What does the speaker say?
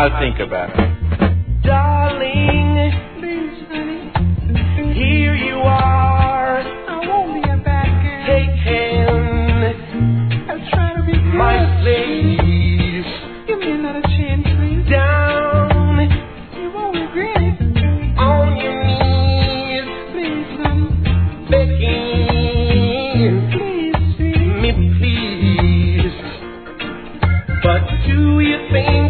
I'll think about it. Darling, please, honey, here you are. I won't be a bad girl. Take hand. I'm trying to be good. My slave. Give me another chance, please. Down. You won't regret it. On your knees. Please, honey. Begging. Please, sweetie. Me, please. But do you think